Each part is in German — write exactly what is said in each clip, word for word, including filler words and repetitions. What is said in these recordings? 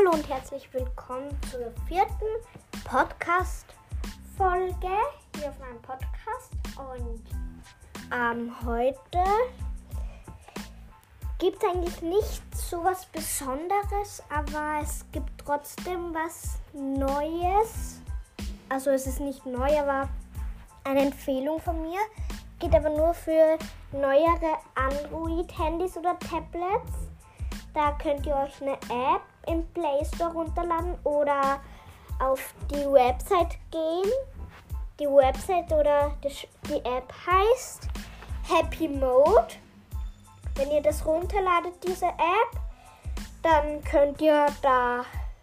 Hallo und herzlich willkommen zur vierten Podcast-Folge hier auf meinem Podcast. Und ähm, heute gibt es eigentlich nicht so was Besonderes, aber es gibt trotzdem was Neues. Also es ist nicht neu, aber eine Empfehlung von mir. Geht aber nur für neuere Android-Handys oder Tablets. Da könnt ihr euch eine App im Play Store runterladen oder auf die Website gehen. Die Website oder die App heißt Happy Mode. Wenn ihr das runterladet, diese App, dann könnt ihr da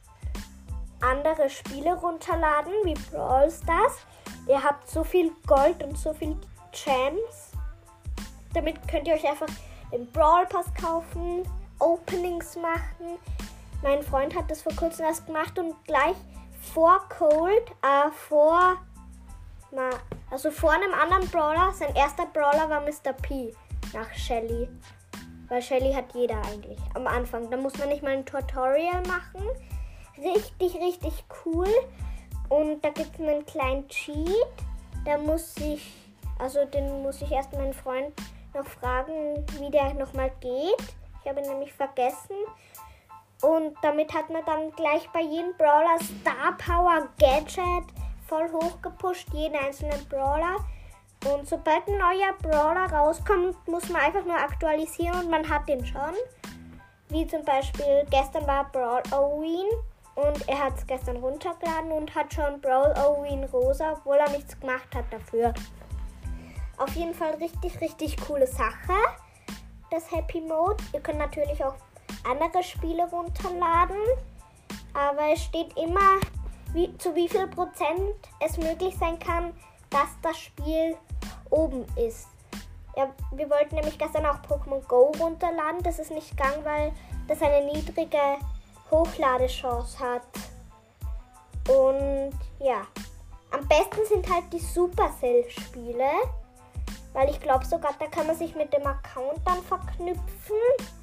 andere Spiele runterladen, wie Brawl Stars. Ihr habt so viel Gold und so viel Gems. Damit könnt ihr euch einfach den Brawl Pass kaufen, Openings machen. Mein Freund hat das vor kurzem erst gemacht und gleich vor Cold, äh, vor, na, also vor einem anderen Brawler, sein erster Brawler war Mister P nach Shelly. Weil Shelly hat jeder eigentlich am Anfang. Da muss man nicht mal ein Tutorial machen. Richtig, richtig cool. Und da gibt es einen kleinen Cheat. Da muss ich, also den muss ich erst meinen Freund noch fragen, wie der nochmal geht. Ich habe ihn nämlich vergessen. Und damit hat man dann gleich bei jedem Brawler Star Power Gadget voll hochgepusht, jeden einzelnen Brawler. Und sobald ein neuer Brawler rauskommt, muss man einfach nur aktualisieren und man hat den schon. Wie zum Beispiel gestern war Brawl Owen und er hat es gestern runtergeladen und hat schon Brawl Owen Rosa, obwohl er nichts gemacht hat dafür. Auf jeden Fall richtig, richtig coole Sache, das Happy Mode. Ihr könnt natürlich auch andere Spiele runterladen, aber es steht immer, wie, zu wie viel Prozent es möglich sein kann, dass das Spiel oben ist. Ja, wir wollten nämlich gestern auch Pokémon Go runterladen. Das ist nicht gegangen, weil das eine niedrige Hochdladechance hat. Und ja, am besten sind halt die Supercell-Spiele, weil ich glaube sogar, da kann man sich mit dem Account dann verknüpfen.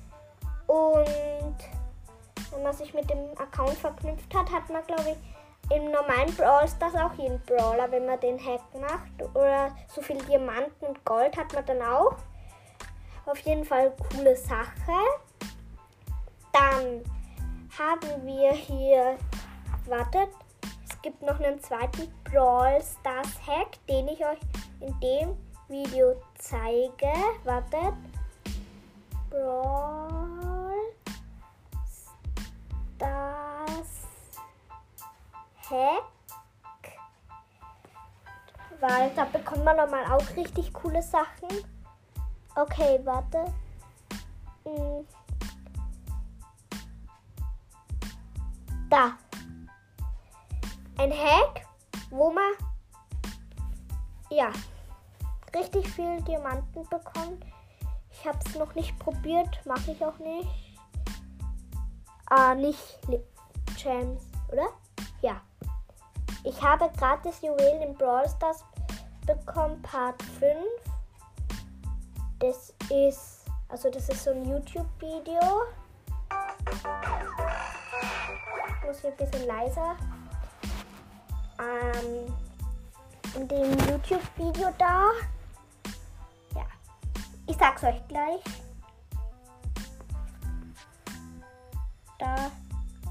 Und wenn man sich mit dem Account verknüpft hat, hat man, glaube ich, im normalen Brawl Stars auch jeden Brawler, wenn man den Hack macht. Oder so viel Diamanten und Gold hat man dann auch. Auf jeden Fall coole Sache. Dann haben wir hier, wartet, es gibt noch einen zweiten Brawl Stars Hack, den ich euch in dem Video zeige. Wartet. Brawl Stars Hack. Weil da bekommt man nochmal auch richtig coole Sachen. Okay, warte. Hm. Da. Ein Hack, wo man ja richtig viel Diamanten bekommt. Ich habe es noch nicht probiert, mache ich auch nicht. Ah, nicht Gems, oder? Ja. Ich habe gratis Juwelen in Brawl Stars bekommen, Part fünf. Das ist, also das ist so ein YouTube-Video. Ich muss hier ein bisschen leiser. Ähm, in dem YouTube-Video da. Ja, ich sag's euch gleich. Da.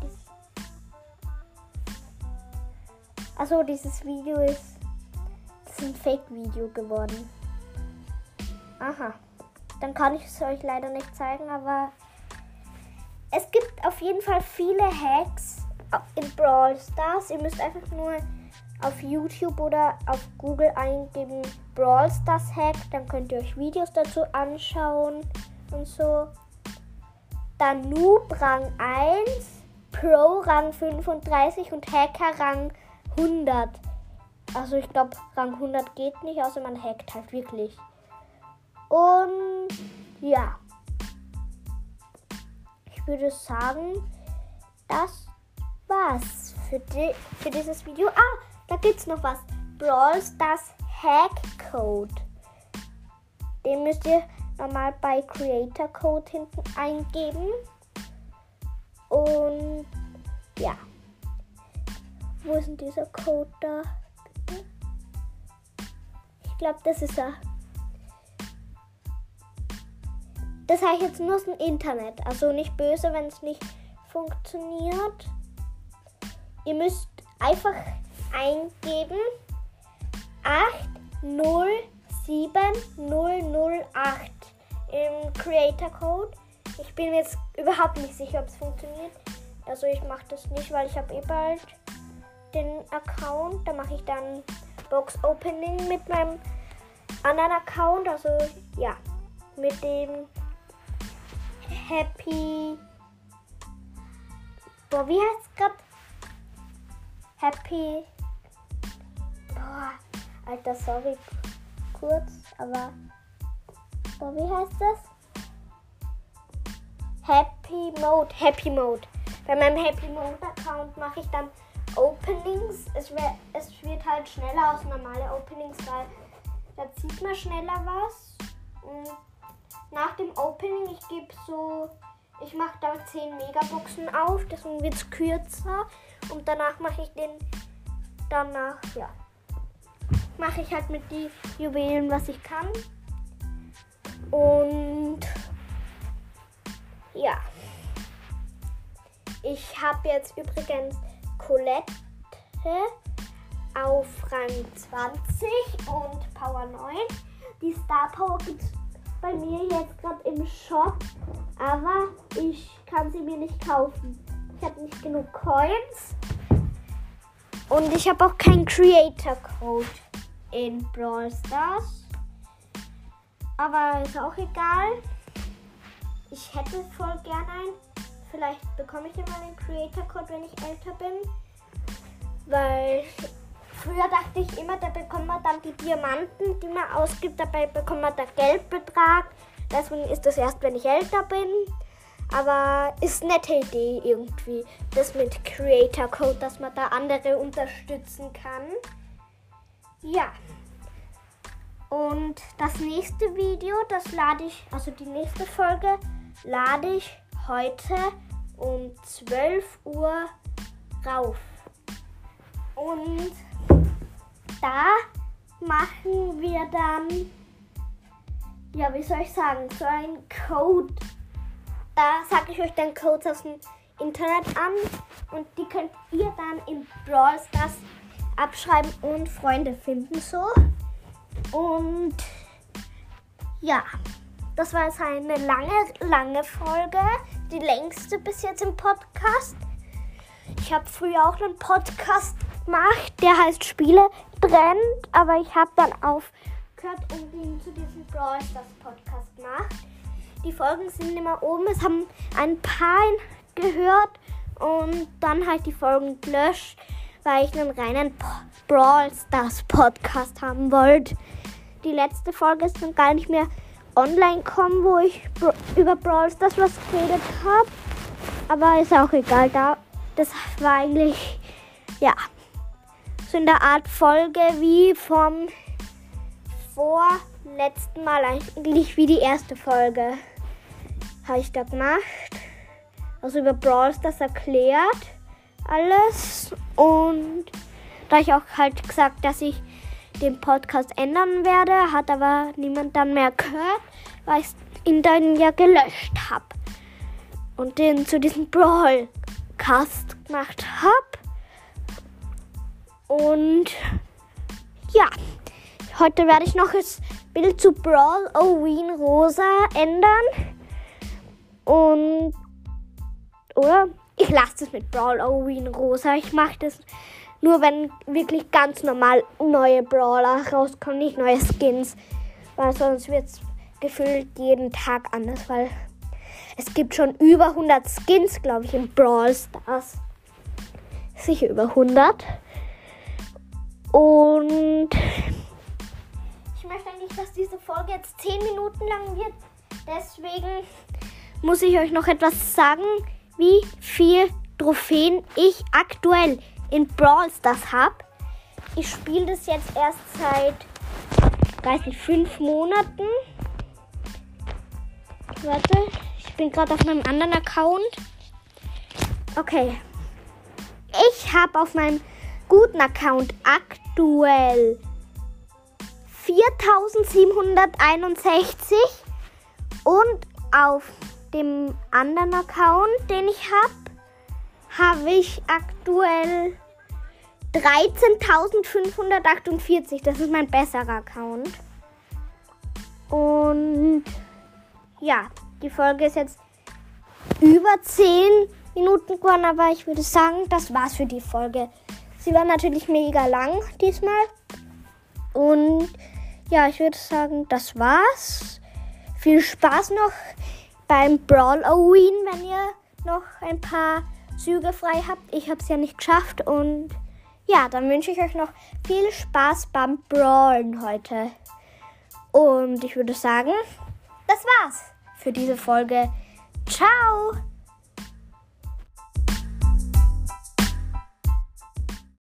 Also dieses Video ist, das ist ein Fake-Video geworden. Aha, dann kann ich es euch leider nicht zeigen, aber es gibt auf jeden Fall viele Hacks in Brawl Stars. Ihr müsst einfach nur auf YouTube oder auf Google eingeben Brawl Stars Hack, dann könnt ihr euch Videos dazu anschauen und so. Dann Noob Rang eins, Pro Rang fünfunddreißig und Hacker Rang hundert. Also ich glaube, Rang hundert geht nicht, außer man hackt halt wirklich. Und ja, ich würde sagen, das war's für, die, für dieses Video. Ah, da gibt's noch was. Brawl Stars Hack Code. Den müsst ihr normal bei Creator Code hinten eingeben. Und ja. Wo ist denn dieser Code da? Bitte? Ich glaube, das ist er. Das habe ich jetzt nur aus dem Internet. Also nicht böse, wenn es nicht funktioniert. Ihr müsst einfach eingeben acht null sieben null null acht im Creator Code. Ich bin mir jetzt überhaupt nicht sicher, ob es funktioniert. Also ich mache das nicht, weil ich habe eh bald den Account. Da mache ich dann Box Opening mit meinem anderen Account. Also ja, mit dem Happy... Boah, wie heißt es gerade? Happy... Boah, Alter, sorry, kurz, aber... Boah, wie heißt das? Happy Mode, Happy Mode. Bei meinem Happy Mode Account mache ich dann Openings. Es, wär, es wird halt schneller als normale Openings, weil da zieht man schneller was. Und nach dem Opening, ich gebe so, ich mache da zehn Megaboxen auf, deswegen wird es kürzer. Und danach mache ich den, danach, ja, mache ich halt mit die Juwelen, was ich kann. Und ja, ich habe jetzt übrigens Colette auf Rang zwanzig und Power neun. Die Star Power gibt es bei mir jetzt gerade im Shop, aber ich kann sie mir nicht kaufen. Ich habe nicht genug Coins und ich habe auch keinen Creator Code in Brawl Stars. Aber ist auch egal. Ich hätte voll gerne einen. Vielleicht bekomme ich ja mal einen Creator Code, wenn ich älter bin. Weil früher dachte ich immer, da bekommt man dann die Diamanten, die man ausgibt. Dabei bekommt man da Geldbetrag. Deswegen ist das erst, wenn ich älter bin. Aber ist eine nette Idee irgendwie. Das mit Creator Code, dass man da andere unterstützen kann. Ja. Und das nächste Video, das lade ich, also die nächste Folge, lade ich heute um zwölf Uhr rauf. Und da machen wir dann, ja, wie soll ich sagen, so einen Code. Da sage ich euch dann Codes aus dem Internet an und die könnt ihr dann in Brawl Stars abschreiben und Freunde finden so. Und ja, das war jetzt eine lange, lange Folge, die längste bis jetzt im Podcast. Ich habe früher auch einen Podcast gemacht, der heißt Spiele brennt, aber ich habe dann aufgehört und ihn zu diesem Brawl Stars Podcast gemacht. Die Folgen sind immer oben, es haben ein paar gehört und dann halt die Folgen gelöscht, weil ich einen reinen Brawl Stars Podcast haben wollte. Die letzte Folge ist dann gar nicht mehr online gekommen, wo ich br- über Brawl Stars was geredet habe. Aber ist auch egal, da das war eigentlich, ja, so in der Art Folge wie vom vorletzten Mal, eigentlich wie die erste Folge habe ich da gemacht. Also über Brawl Stars erklärt alles und da habe ich auch halt gesagt, dass ich den Podcast ändern werde, hat aber niemand dann mehr gehört, weil ich ihn dann ja gelöscht habe und den zu diesem Brawlcast gemacht habe. Und ja, heute werde ich noch das Bild zu Brawl Halloween Rosa ändern. Und, oder? Ich lasse es mit Brawl Halloween Rosa. Ich mache das nur, wenn wirklich ganz normal neue Brawler rauskommen, nicht neue Skins. Weil sonst wird es gefühlt jeden Tag anders, weil es gibt schon über hundert Skins, glaube ich, in Brawl Stars. Sicher über hundert. Und ich möchte eigentlich, dass diese Folge jetzt zehn Minuten lang wird. Deswegen muss ich euch noch etwas sagen, wie viel Trophäen ich aktuell in Brawl Stars habe. Ich spiele das jetzt erst seit, weiß nicht, fünf Monaten. Warte, ich bin gerade auf meinem anderen Account. Okay. ich habe auf meinem guten Account aktuell viertausendsiebenhunderteinundsechzig und auf dem anderen Account, den ich habe, habe ich aktuell dreizehntausendfünfhundertachtundvierzig. Das ist mein besserer Account. Und ja, die Folge ist jetzt über zehn Minuten geworden, aber ich würde sagen, das war's für die Folge. Sie war natürlich mega lang diesmal. Und ja, ich würde sagen, das war's. Viel Spaß noch beim Brawl Halloween, wenn ihr noch ein paar Züge frei habt. Ich habe es ja nicht geschafft und ja, dann wünsche ich euch noch viel Spaß beim Brawlen heute. Und ich würde sagen, das war's für diese Folge. Ciao!